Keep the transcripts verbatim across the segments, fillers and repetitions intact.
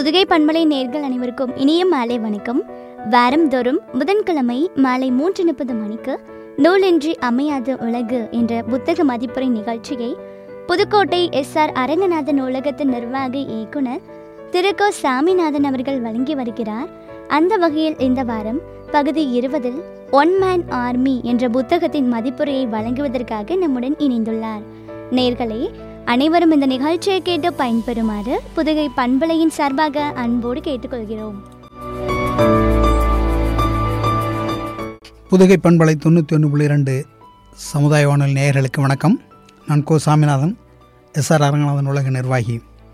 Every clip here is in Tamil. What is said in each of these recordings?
புதுகை பண்பலை நேயர்கள் அனைவருக்கும் இனிய மாலை வணக்கம். வாரந்தோறும் புதன்கிழமை மாலை மூன்று முப்பது மணிக்கு நூலின்றி அமையாத உலகு என்ற புத்தக மதிப்புரை நிகழ்ச்சியை புதுக்கோட்டை எஸ் ஆர் அரங்கநாதன் நூலகத்தின் நிர்வாக இயக்குனர் திரு கோ சாமிநாதன் அவர்கள் வழங்கி வருகிறார். அந்த வகையில் இந்த வாரம் பகுதி இருபதில் ஒன் மேன் ஆர்மி என்ற புத்தகத்தின் மதிப்புரையை வழங்குவதற்காக நம்முடன் இணைந்துள்ளார். நேயர்களே, அனைவரும் இந்த நிகழ்ச்சியை கேட்டு பயன்பெறுமாறு புதுகை பண்பலையின் சார்பாக அன்போடு கேட்டுக்கொள்கிறோம். புதுகை பண்பலை தொண்ணூற்றி ஒன்று புள்ளி இரண்டு சமுதாய வானொலி நேயர்களுக்கு வணக்கம். நான் கோ சாமிநாதன், எஸ் ஆர் அரங்கநாதன் உலக நிர்வாகி.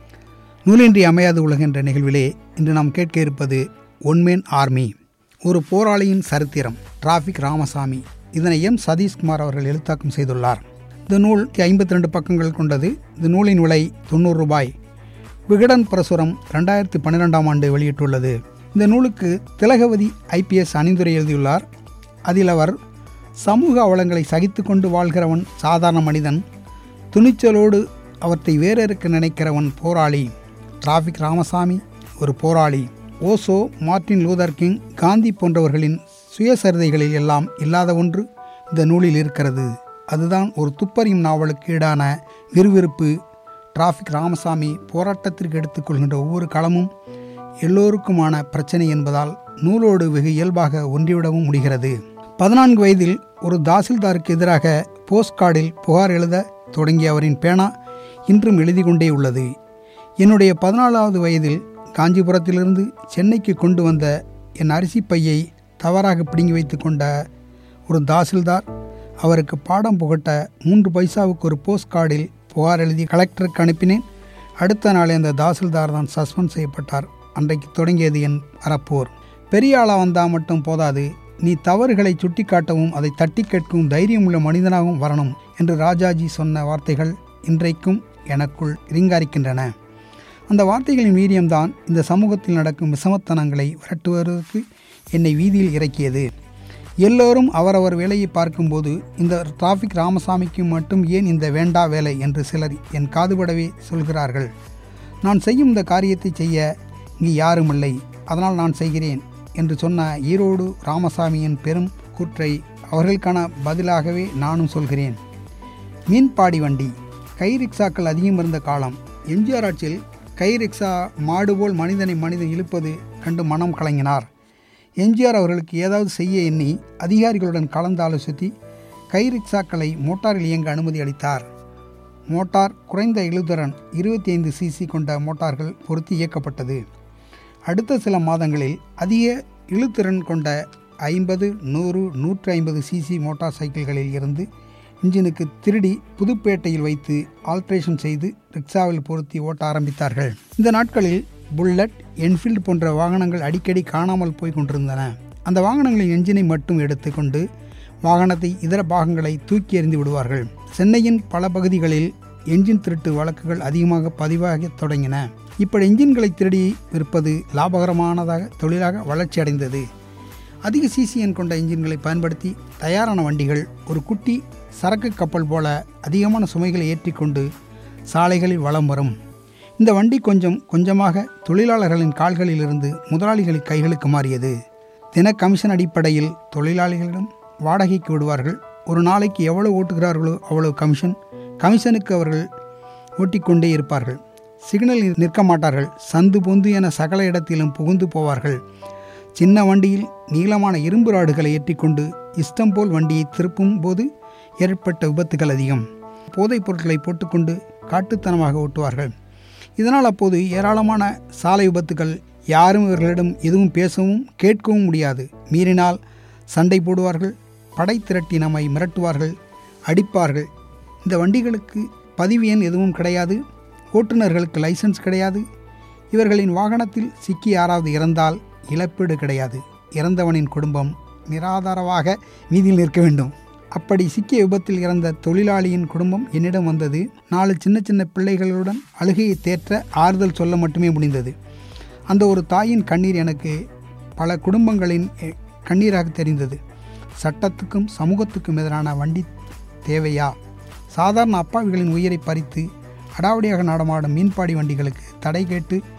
நூலின்றி அமையாது உலக என்ற நிகழ்விலே இன்று நாம் கேட்க இருப்பது ஒன் மேன் ஆர்மி, ஒரு போராளியின் சரித்திரம். டிராஃபிக் ராமசாமி. இதனை எம் சதீஷ்குமார் அவர்கள் எழுத்தாக்கம் செய்துள்ளார். இந்த நூல் ஐம்பத்தி ரெண்டு பக்கங்கள் கொண்டது. இந்த நூலின் விலை தொண்ணூறு ரூபாய். விகடன் பிரசுரம் ரெண்டாயிரத்தி பன்னிரெண்டாம் ஆண்டு வெளியிட்டுள்ளது. இந்த நூலுக்கு திலகவதி ஐபிஎஸ் அணிந்துரை எழுதியுள்ளார். அதில் அவர் சமூக அவலங்களை சகித்து கொண்டு வாழ்கிறவன் சாதாரண மனிதன், துணிச்சலோடு அவற்றை வேறறுக்க நினைக்கிறவன் போராளி. டிராஃபிக் ராமசாமி ஒரு போராளி. Osho, Martin Luther King, Gandhi போன்றவர்களின் சுயசரிதைகளில் எல்லாம் இல்லாத ஒன்று இந்த நூலில் இருக்கிறது. அதுதான் ஒரு துப்பறியும் நாவலுக்கு ஈடான விறுவிறுப்பு. டிராஃபிக் ராமசாமி போராட்டத்திற்கு எடுத்துக்கொள்கின்ற ஒவ்வொரு களமும் எல்லோருக்குமான பிரச்சனை என்பதால் நூலோடு வெகு இயல்பாக ஒன்றிவிடவும் முடிகிறது. பதினான்கு வயதில் ஒரு தாசில்தாருக்கு எதிராக போஸ்ட் கார்டில் புகார் எழுத தொடங்கிய அவரின் பேனா இன்றும் எழுதி கொண்டே உள்ளது. என்னுடைய பதினாலாவது வயதில் காஞ்சிபுரத்திலிருந்து சென்னைக்கு கொண்டு வந்த என் அரிசி பையை தவறாக பிடுங்கி வைத்து கொண்ட ஒரு தாசில்தார் அவருக்கு பாடம் புகட்ட மூன்று பைசாவுக்கு ஒரு போஸ்ட் கார்டில் புகார் எழுதி கலெக்டருக்கு அனுப்பினேன். அடுத்த நாளே அந்த தாசில்தார் தான் சஸ்பெண்ட் செய்யப்பட்டார். அன்றைக்கு தொடங்கியது என் அறப்போர். பெரிய ஆளாக வந்தால் மட்டும் போதாது, நீ தவறுகளை சுட்டி காட்டவும் அதை தட்டி கேட்கவும் தைரியம் உள்ள மனிதனாகவும் வரணும் என்று ராஜாஜி சொன்ன வார்த்தைகள் இன்றைக்கும் எனக்குள் இரிங்காரிக்கின்றன. அந்த வார்த்தைகளின் வீரியம்தான் இந்த சமூகத்தில் நடக்கும் விஷமத்தனங்களை விரட்டுவதற்கு என்னை வீதியில் இறக்கியது. எல்லோரும் அவரவர் வேலையை பார்க்கும்போது இந்த டிராஃபிக் ராமசாமிக்கு மட்டும் ஏன் இந்த வேண்டா வேலை என்று சிலர் என் காதுபடவே சொல்கிறார்கள். நான் செய்யும் இந்த காரியத்தை செய்ய இங்கு யாரும் இல்லை, அதனால் நான் செய்கிறேன் என்று சொன்ன ஈரோடு ராமசாமியின் பெரும் கூற்றை அவர்களுக்கான பதிலாகவே நானும் சொல்கிறேன். மீன்பாடி வண்டி. கை ரிக்ஷாக்கள் அதிகம் இருந்த காலம். எம்ஜிஆர் ஆட்சியில் கை ரிக்ஷா மாடு போல் மனிதனை மனிதன் இழுப்பது கண்டு மனம் கலங்கினார். எம்ஜிஆர் அவர்களுக்கு ஏதாவது செய்ய எண்ணி அதிகாரிகளுடன் கலந்து ஆலோசித்து கை ரிக்ஷாக்களை மோட்டாரில் இயங்க அனுமதி அளித்தார். மோட்டார் குறைந்த இழுதிறன் இருபத்தி ஐந்து சிசி கொண்ட மோட்டார்கள் பொருத்தி இயக்கப்பட்டது. அடுத்த சில மாதங்களில் அதிக இழுத்திறன் கொண்ட ஐம்பது, நூறு, நூற்றி ஐம்பது சிசி மோட்டார் சைக்கிள்களில் இருந்து இன்ஜினுக்கு திருடி புதுப்பேட்டையில் வைத்து ஆல்ட்ரேஷன் செய்து ரிக்ஷாவில் பொருத்தி ஓட்ட ஆரம்பித்தார்கள். இந்த நாட்களில் புல்லட், என்ஃபீல்டு போன்ற வாகனங்கள் அடிக்கடி காணாமல் போய் கொண்டிருந்தன. அந்த வாகனங்களின் என்ஜினை மட்டும் எடுத்துக்கொண்டு வாகனத்தை இதர பாகங்களை தூக்கி எறிந்து விடுவார்கள். சென்னையின் பல பகுதிகளில் என்ஜின் திருட்டு வழக்குகள் அதிகமாக பதிவாக தொடங்கின. இப்படி என்ஜின்களை திருடி விற்பது லாபகரமானதாக தொழிலாக வளர்ச்சி அடைந்தது. அதிக சிசிஎன் கொண்ட என்ஜின்களை பயன்படுத்தி தயாரான வண்டிகள் ஒரு குட்டி சரக்கு கப்பல் போல அதிகமான சுமைகளை ஏற்றிக்கொண்டு சாலைகளில் வலம் வரும். இந்த வண்டி கொஞ்சம் கொஞ்சமாக தொழிலாளர்களின் கால்களிலிருந்து முதலாளிகளின் கைகளுக்கு மாறியது. தின கமிஷன் அடிப்படையில் தொழிலாளிகளிடம் வாடகைக்கு விடுவார்கள். ஒரு நாளைக்கு எவ்வளவு ஓட்டுகிறார்களோ அவ்வளவு கமிஷன். கமிஷனுக்கு அவர்கள் ஓட்டிக்கொண்டே இருப்பார்கள். சிக்னலில் நிற்க மாட்டார்கள். சந்து பொந்து என சகல இடத்திலும் புகுந்து போவார்கள். சின்ன வண்டியில் நீளமான இரும்பு ராடுகளை ஏற்றிக்கொண்டு இஷ்டம் போல் வண்டியை திருப்பும் போது ஏற்பட்ட விபத்துகள் அதிகம். போதைப் பொருட்களை போட்டுக்கொண்டு காட்டுத்தனமாக ஓட்டுவார்கள். இதனால் அப்போது ஏராளமான சாலை விபத்துகள். யாரும் இவர்களிடம் எதுவும் பேசவும் கேட்கவும் முடியாது. மீறினால் சண்டை போடுவார்கள். படை திரட்டி நம்மை மிரட்டுவார்கள், அடிப்பார்கள். இந்த வண்டிகளுக்கு பதிவு எண் எதுவும் கிடையாது. ஓட்டுநர்களுக்கு லைசன்ஸ் கிடையாது. இவர்களின் வாகனத்தில் சிக்கி யாராவது இறந்தால் இழப்பீடு கிடையாது. இறந்தவனின் குடும்பம் நிராதாரமாக வீதியில் நிற்க வேண்டும். அப்படி சிக்கிய விபத்தில் இறந்த தொழிலாளியின் குடும்பம் என்னிடம் வந்தது. நாலு சின்ன சின்ன பிள்ளைகளுடன் அழுகையை தேற்ற ஆறுதல் சொல்ல மட்டுமே முடிந்தது. அந்த ஒரு தாயின் கண்ணீர் எனக்கு பல குடும்பங்களின் கண்ணீராக தெரிந்தது. சட்டத்துக்கும் சமூகத்துக்கும் எதிரான வண்டி தேவையா? சாதாரண அப்பாவிகளின் உயிரை பறித்து அடாவடியாக நடமாடும் மீன்பாடி வண்டிகளுக்கு தடை கேட்டு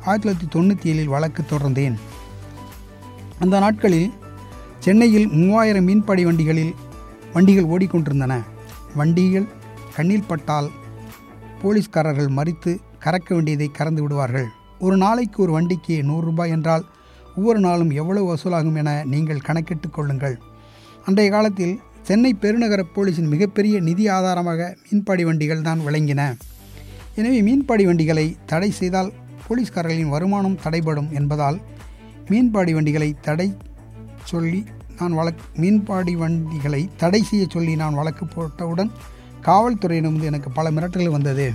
ஆயிரத்தி தொள்ளாயிரத்தி தொண்ணூற்றி ஏழில் வழக்கு தொடர்ந்தேன். அந்த நாட்களில் சென்னையில் மூவாயிரம் மீன்பாடி வண்டிகளில் வண்டிகள் ஓடிக்கொண்டிருந்தன. வண்டிகள் கண்ணில் பட்டால் போலீஸ்காரர்கள் மறித்து கறக்க வேண்டியதை கறந்து விடுவார்கள். ஒரு நாளைக்கு ஒரு வண்டிக்கு நூறு ரூபாய் என்றால் ஒவ்வொரு நாளும் எவ்வளவு வசூலாகும் என நீங்கள் கணக்கிட்டு கொள்ளுங்கள். அன்றைய காலத்தில் சென்னை பெருநகர போலீஸின் மிகப்பெரிய நிதி ஆதாரமாக மீன்பாடி வண்டிகள் தான் விளங்கின. எனவே மீன்பாடி வண்டிகளை தடை செய்தால் போலீஸ்காரர்களின் வருமானம் தடைபடும் என்பதால் மீன்பாடி வண்டிகளை தடை சொல்லி நான் வழக்கு மீன்பாடி வண்டிகளை தடை செய்ய சொல்லி நான் வழக்கு போட்டவுடன் காவல்துறையினருந்து எனக்கு பல மிரட்டல்கள் வந்தது.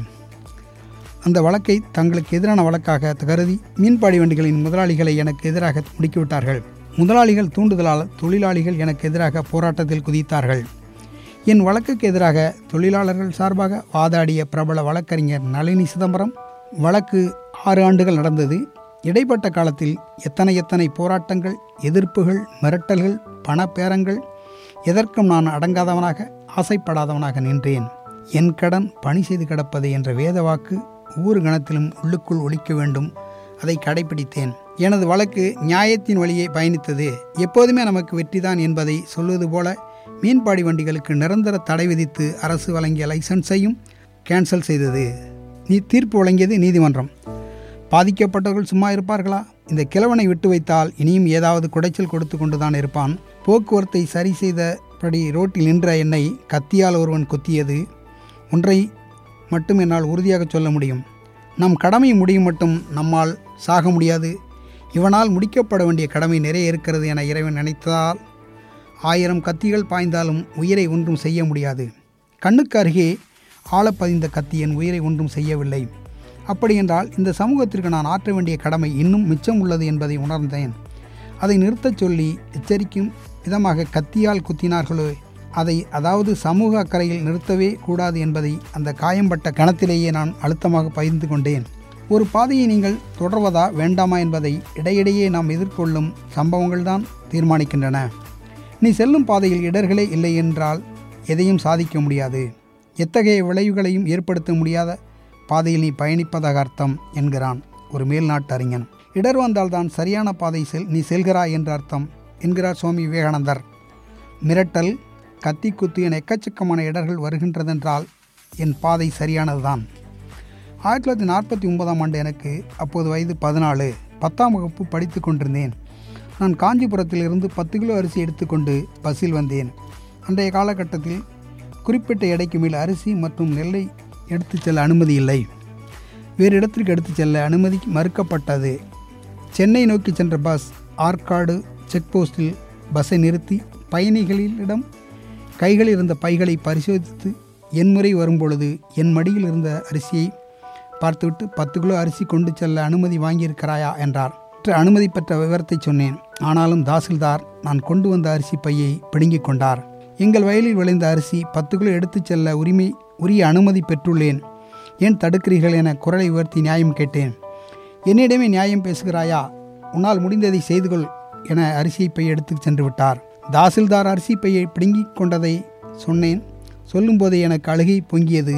அந்த வழக்கை தங்களுக்கு எதிரான வழக்காக கருதி மீன்பாடி வண்டிகளின் முதலாளிகளை எனக்கு எதிராக முடுக்கிவிட்டார்கள். முதலாளிகள் தூண்டுதலால் தொழிலாளிகள் எனக்கு எதிராக போராட்டத்தில் குதித்தார்கள். என் வழக்குக்கு எதிராக தொழிலாளர்கள் சார்பாக வாதாடிய பிரபல வழக்கறிஞர் நளினி சிதம்பரம் வழக்கு ஆறு ஆண்டுகள் நடந்தது. இடைப்பட்ட காலத்தில் எத்தனை எத்தனை போராட்டங்கள், எதிர்ப்புகள், மிரட்டல்கள், பணப்பேரங்கள், எதற்கும் நான் அடங்காதவனாக ஆசைப்படாதவனாக நின்றேன். என் கடன் பணி செய்து கிடப்பது என்ற வேத வாக்கு ஒவ்வொரு கணத்திலும் உள்ளுக்குள் ஒலிக்க வேண்டும். அதை கடைபிடித்தேன். எனது வழக்கு நியாயத்தின் வழியே பயணித்தது. எப்போதுமே நமக்கு வெற்றிதான் என்பதை சொல்வது போல மீன்பாடி வண்டிகளுக்கு நிரந்தர தடை விதித்து அரசு வழங்கிய லைசன்ஸையும் கேன்சல் செய்தது. நீ தீர்ப்பு வழங்கியது நீதிமன்றம். பாதிக்கப்பட்டவர்கள் சும்மா இருப்பார்களா? இந்த கிழவனை விட்டு வைத்தால் இனியும் ஏதாவது குடைச்சல் கொடுத்து கொண்டுதான் இருப்பான். போக்குவரத்தை சரி செய்தபடி ரோட்டில் நின்ற என்னை கத்தியால் ஒருவன் கொத்தியது. ஒன்றை மட்டும் என்னால் உறுதியாக சொல்ல முடியும். நம் கடமை முடியும் மட்டும் நம்மால் சாக முடியாது. இவனால் முடிக்கப்பட வேண்டிய கடமை நிறைய இருக்கிறது என இறைவன் நினைத்ததால் ஆயிரம் கத்திகள் பாய்ந்தாலும் உயிரை ஒன்றும் செய்ய முடியாது. கண்ணுக்கு அருகே ஆழப்பதிந்த கத்தி என் உயிரை ஒன்றும் செய்யவில்லை. அப்படியென்றால் இந்த சமூகத்திற்கு நான் ஆற்ற வேண்டிய கடமை இன்னும் மிச்சம் உள்ளது என்பதை உணர்ந்தேன். அதை நிறுத்தச் சொல்லி எச்சரிக்கும் விதமாக கத்தியால் குத்தினார்களோ அதை, அதாவது சமூக அக்கறையில் நிறுத்தவே கூடாது என்பதை அந்த காயம்பட்ட கணத்திலேயே நான் அழுத்தமாக பகிர்ந்து கொண்டேன். ஒரு பாதையை நீங்கள் தொடர்வதா வேண்டாமா என்பதை இடையிடையே நாம் எதிர்கொள்ளும் சம்பவங்கள்தான் தீர்மானிக்கின்றன. நீ செல்லும் பாதையில் இடர்களே இல்லை என்றால் எதையும் சாதிக்க முடியாது. எத்தகைய விளைவுகளையும் ஏற்படுத்த முடியாத பாதையில் நீ பயணிப்பதாக அர்த்தம் என்கிறான் ஒரு மேல்நாட்டு அறிஞன். இடர் வந்தால்தான் சரியான பாதை செல் நீ செல்கிறாய் என்ற அர்த்தம் என்கிறார் சுவாமி விவேகானந்தர். மிரட்டல், கத்தி குத்து என எக்கச்சக்கமான இடர்கள் வருகின்றதென்றால் என் பாதை சரியானதுதான். ஆயிரத்தி தொள்ளாயிரத்தி நாற்பத்தி ஒன்பதாம் ஆண்டு எனக்கு அப்போது வயது பதினாலு. பத்தாம் வகுப்பு படித்து கொண்டிருந்தேன். நான் காஞ்சிபுரத்தில் இருந்து பத்து கிலோ அரிசி எடுத்துக்கொண்டு பஸ்ஸில் வந்தேன். அன்றைய காலகட்டத்தில் குறிப்பிட்ட எடைக்கு மேல் அரிசி மற்றும் நெல்லை எடுத்து செல்ல அனுமதி இல்லை. வேறு இடத்திற்கு எடுத்து செல்ல அனுமதி மறுக்கப்பட்டது. சென்னை நோக்கி சென்ற பஸ் ஆற்காடு செக் போஸ்டில் பஸ்ஸை நிறுத்தி பயணிகளிடம் கைகளில் இருந்த பைகளை பரிசோதித்து என் முறை வரும்பொழுது என் மடியில் இருந்த அரிசியை பார்த்துவிட்டு பத்து கிலோ அரிசி கொண்டு செல்ல அனுமதி வாங்கியிருக்கிறாயா என்றார். அனுமதி பெற்ற விவரத்தை சொன்னேன். ஆனாலும் தாசில்தார் நான் கொண்டு வந்த அரிசி பையை பிடுங்கிக் கொண்டார். எங்கள் வயலில் விளைந்த அரிசி பத்து கிலோ எடுத்துச் செல்ல உரிமை உரிய அனுமதி பெற்றுள்ளேன், ஏன் தடுக்கிறீர்கள் என குரலை உயர்த்தி நியாயம் கேட்டேன். என்னிடமே நியாயம் பேசுகிறாயா? உன்னால் முடிந்ததை செய்து கொள் என அரிசியை பையை எடுத்து சென்று விட்டார். தாசில்தார் அரிசி பையை பிடுங்கிக் கொண்டதை சொன்னேன். சொல்லும்போதே எனக்கு அழுகை பொங்கியது.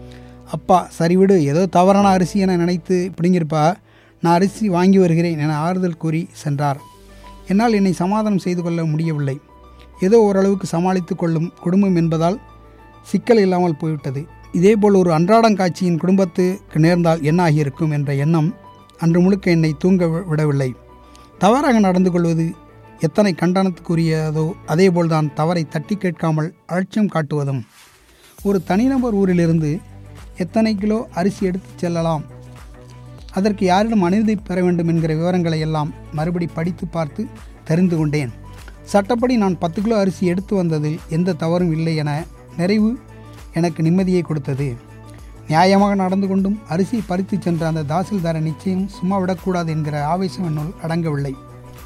அப்பா சரிவிடு, ஏதோ தவறான அரிசி என நினைத்து பிடுங்கியிருப்பா, நான் அரிசி வாங்கி வருகிறேன் என ஆறுதல் கூறி சென்றார். என்னால் என்னை சமாதானம் செய்து கொள்ள முடியவில்லை. ஏதோ ஓரளவுக்கு சமாளித்து கொள்ளும் குடும்பம் என்பதால் சிக்கல் இல்லாமல் போய்விட்டது. இதேபோல் ஒரு அன்றாடங்காட்சியின் குடும்பத்துக்கு நேர்ந்தால் என்ன ஆகியிருக்கும் என்ற எண்ணம் அன்று முழுக்க என்னை தூங்க விடவில்லை. தவறாக நடந்து கொள்வது எத்தனை கண்டனத்துக்குரியதோ அதேபோல்தான் தவறை தட்டி கேட்காமல் அலட்சியம் காட்டுவதும். ஒரு தனிநபர் ஊரிலிருந்து எத்தனை கிலோ அரிசி எடுத்து செல்லலாம், அதற்கு யாரிடம் அனுமதி பெற வேண்டும் என்கிற விவரங்களை எல்லாம் மறுபடி படித்து பார்த்து தெரிந்து கொண்டேன். சட்டப்படி நான் பத்து கிலோ அரிசி எடுத்து வந்ததில் எந்த தவறும் இல்லை என நிறைவு எனக்கு நிம்மதியை கொடுத்தது. நியாயமாக நடந்து கொண்டும் அரிசி பறித்து சென்ற அந்த தாசில்தாரை நிச்சயம் சும்மா விடக்கூடாது என்கிற ஆவேசம் என்னுள் அடங்கவில்லை.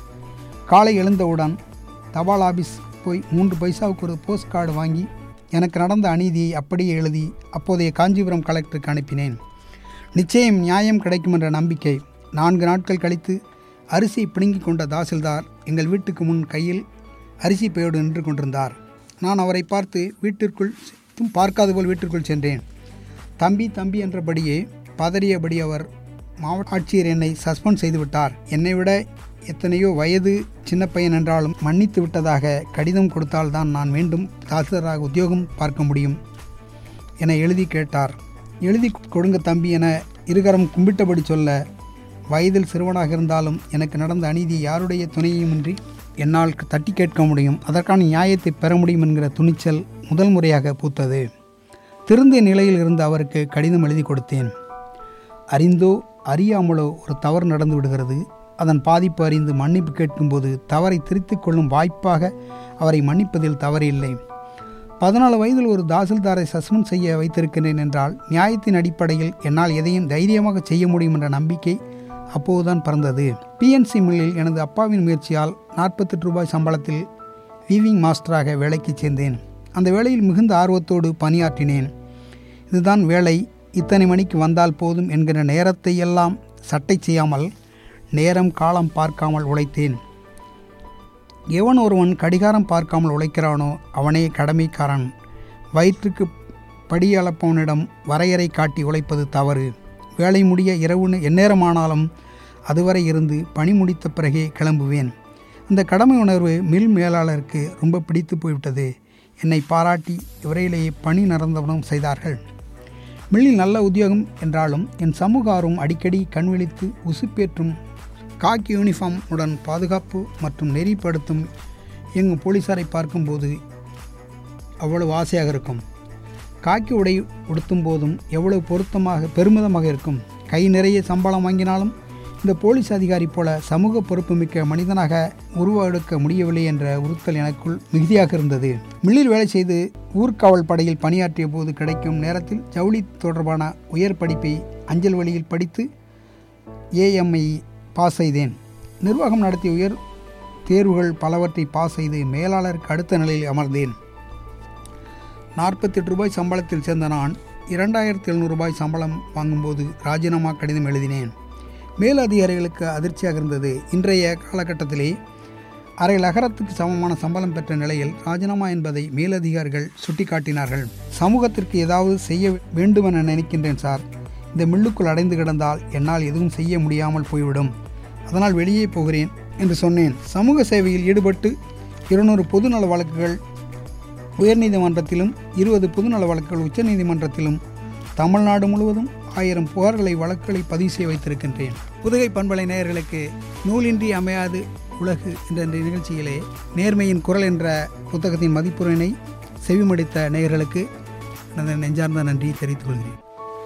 காலை எழுந்தவுடன் தபால் ஆபீஸ் போய் மூன்று பைசாவுக்கு ஒரு போஸ்ட் கார்டு வாங்கி எனக்கு நடந்த அநீதியை அப்படியே எழுதி அப்போதைய காஞ்சிபுரம் கலெக்டருக்கு அனுப்பினேன். நிச்சயம் நியாயம் கிடைக்கும் என்ற நம்பிக்கை. நான்கு நாட்கள் கழித்து அரிசியை பிடுங்கிக் கொண்ட தாசில்தார் எங்கள் வீட்டுக்கு முன் கையில் அரிசி பையோடு நின்று கொண்டிருந்தார். நான் அவரை பார்த்து வீட்டிற்குள் பார்க்காத போல் வீட்டிற்குள் சென்றேன். தம்பி தம்பி என்றபடியே பதறியபடி அவர் மாவட்ட ஆட்சியர் என்னை சஸ்பெண்ட் செய்துவிட்டார். என்னை விட எத்தனையோ வயது சின்ன பையன் என்றாலும் மன்னித்து விட்டதாக கடிதம் கொடுத்தால்தான் நான் மீண்டும் தாசில்தாராக உத்தியோகம் பார்க்க முடியும் என எழுதி கேட்டார். எழுதி கொடுங்க தம்பி என இருகரம் கும்பிட்டபடி சொல்ல, வயதில் சிறுவனாக இருந்தாலும் எனக்கு நடந்த அநீதி யாருடைய துணையுமின்றி என்னால் தட்டி கேட்க முடியும், அதற்கான நியாயத்தை பெற முடியும் என்கிற துணிச்சல் முதல் முறையாக பூத்தது. திருந்திய நிலையில் இருந்து அவருக்கு கடிதம் எழுதி கொடுத்தேன். அறிந்தோ அறியாமலோ ஒரு தவறு நடந்து விடுகிறது. அதன் பாதிப்பு அறிந்து மன்னிப்பு கேட்கும்போது தவறை திருத்திக் கொள்ளும் வாய்ப்பாக அவரை மன்னிப்பதில் தவறில்லை. பதினாலு வயதில் ஒரு தாசில்தாரை சஸ்பெண்ட் செய்ய வைத்திருக்கிறேன் என்றால் நியாயத்தின் அடிப்படையில் என்னால் எதையும் தைரியமாக செய்ய முடியும் என்ற நம்பிக்கை அப்போதுதான் பிறந்தது. பிஎன்சி மில்லில் எனது அப்பாவின் முயற்சியால் நாற்பத்தெட்டு ரூபாய் சம்பளத்தில் வீவிங் மாஸ்டராக வேலைக்கு சேர்ந்தேன். அந்த வேளையில் மிகுந்த ஆர்வத்தோடு பணியாற்றினேன். இதுதான் வேலை, இத்தனை மணிக்கு வந்தால் போதும் என்கிற நேரத்தை எல்லாம் சட்டை செய்யாமல் நேரம் காலம் பார்க்காமல் உழைத்தேன். எவன் ஒருவன் கடிகாரம் பார்க்காமல் உழைக்கிறானோ அவனே கடமைக்காரன். வயிற்றுக்கு படியளப்பவனிடம் வரையறை காட்டி உழைப்பது தவறு. வேலை முடிய இரவு எந்நேரமானாலும் அதுவரை இருந்து பணி முடித்த பிறகே கிளம்புவேன். இந்த கடமை உணர்வு மில் மேலாளருக்கு ரொம்ப பிடித்து போய்விட்டது. என்னை பாராட்டி விரையிலேயே பணி நிரந்தரம் செய்தார்கள். மில்லில் நல்ல உத்தியோகம் என்றாலும் என் சமூக ஆர்வம் அடிக்கடி கண்விழித்து உசுப்பேற்றும் காக்கி யூனிஃபார்ம் உடன் பாதுகாப்பு மற்றும் நெறிப்படுத்தும் எங்கள் போலீஸாரை பார்க்கும்போது அவ்வளவு ஆசையாக இருக்கும். காக்கி உடை உடுத்தும் போதும் எவ்வளவு பொருத்தமாக பெருமிதமாக இருக்கும். கை நிறைய சம்பளம் வாங்கினாலும் இந்த போலீஸ் அதிகாரி போல சமூக பொறுப்புமிக்க மனிதனாக உருவெடுக்க முடியவில்லை என்ற உறுத்தல் எனக்குள் மிகுதியாக இருந்தது. மில்லில் வேலை செய்து ஊர்காவல் படையில் பணியாற்றிய போது கிடைக்கும் நேரத்தில் ஜவுளி தொடர்பான உயர் படிப்பை அஞ்சல் வழியில் படித்து ஏஎம்ஐ பாஸ் செய்தேன். நிர்வாகம் நடத்திய உயர் தேர்வுகள் பலவற்றை பாஸ் செய்து மேலாளருக்கு அடுத்த நிலையில் அமர்ந்தேன். நாற்பத்தெட்டு ரூபாய் சம்பளத்தில் சேர்ந்த நான் இரண்டாயிரத்தி எழுநூறு ரூபாய் சம்பளம் வாங்கும்போது ராஜினாமா கடிதம் எழுதினேன். மேலதிகாரிகளுக்கு அதிர்ச்சியாக இருந்தது. இன்றைய காலகட்டத்திலே அரை லகரத்துக்கு சமமான சம்பளம் பெற்ற நிலையில் ராஜினாமா என்பதை மேலதிகாரிகள் சுட்டிக்காட்டினார்கள். சமூகத்திற்கு ஏதாவது செய்ய வேண்டுமென நினைக்கின்றேன் சார். இந்த மில்லுக்குள் அடைந்து கிடந்தால் என்னால் எதுவும் செய்ய முடியாமல் போய்விடும். அதனால் வெளியே போகிறேன் என்று சொன்னேன். சமூக சேவையில் ஈடுபட்டு இருநூறு பொதுநல வழக்குகள் உயர்நீதிமன்றத்திலும் இருபது பொதுநல வழக்குகள் உச்சநீதிமன்றத்திலும் தமிழ்நாடு முழுவதும் ஆயிரம் புகார்களை வழக்குகளை பதிவு செய்ய வைத்திருக்கின்றேன். புதுகை பண்பலை நேயர்களுக்கு நூலின்றி அமையாது உலகு என்ற நிகழ்ச்சியிலே நேர்மையின் குரல் என்ற புத்தகத்தின் மதிப்புரையினை செவிமடித்த நேயர்களுக்கு எனது நெஞ்சார்ந்த நன்றியை தெரிவித்துக் கொள்கிறேன்.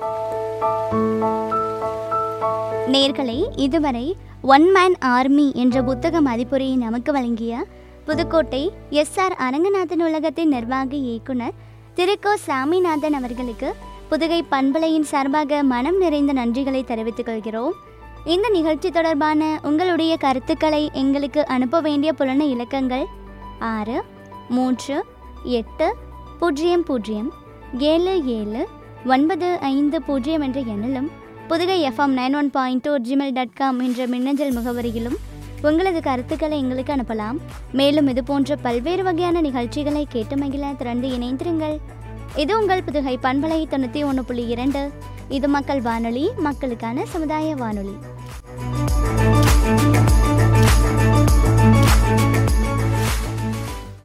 நேயர்களே, இதுவரை ஒன் மேன் ஆர்மி என்ற புத்தக மதிப்புரையை நமக்கு வழங்கிய புதுக்கோட்டை எஸ் ஆர் அரங்கநாதன் உலகத்தின் நிர்வாக இயக்குனர் திரு கோ சாமிநாதன் அவர்களுக்கு புதுகை பண்பலையின் சார்பாக மனம் நிறைந்த நன்றிகளை தெரிவித்துக் கொள்கிறோம். இந்த நிகழ்ச்சி தொடர்பான உங்களுடைய கருத்துக்களை எங்களுக்கு அனுப்ப வேண்டிய புலன இலக்கங்கள் ஆறு மூன்று எட்டு பூஜ்ஜியம் பூஜ்ஜியம் ஏழு ஏழு ஒன்பது ஐந்து பூஜ்ஜியம் என்ற எண்ணிலும் Pudukai FM nine one point two Gmail dot com என்ற மின்னஞ்சல் முகவரியிலும் உங்களது கருத்துக்களை எங்களுக்கு அனுப்பலாம். மேலும் இது போன்ற பல்வேறு வகையான நிகழ்ச்சிகளை கேட்டு மகிழ திறந்து இணைந்திருங்கள். இது உங்கள் புதுகை பண்பலை தொண்ணூற்றி ஒன்று புள்ளி இரண்டு. இது மக்கள் வானொலி, மக்களுக்கான சமுதாய வானொலி.